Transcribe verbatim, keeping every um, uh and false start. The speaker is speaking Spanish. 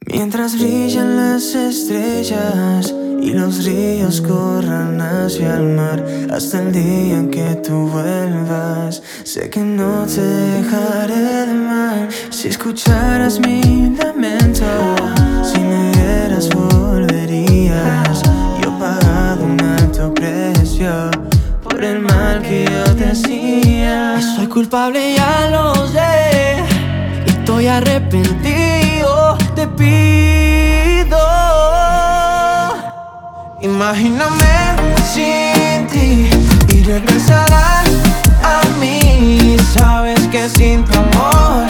Mientras brillan las estrellas y los ríos corran hacia el mar, hasta el día en que tú vuelvas, sé que no te dejaré de amar. Si escucharas mi lamento, si me vieras volverías. Yo he pagado un alto precio por el mal que yo te hacía. Y soy culpable, ya lo sé, y estoy arrepentido. Te pido, imagíname sin ti y regresarás a mí. Sabes que sin tu amor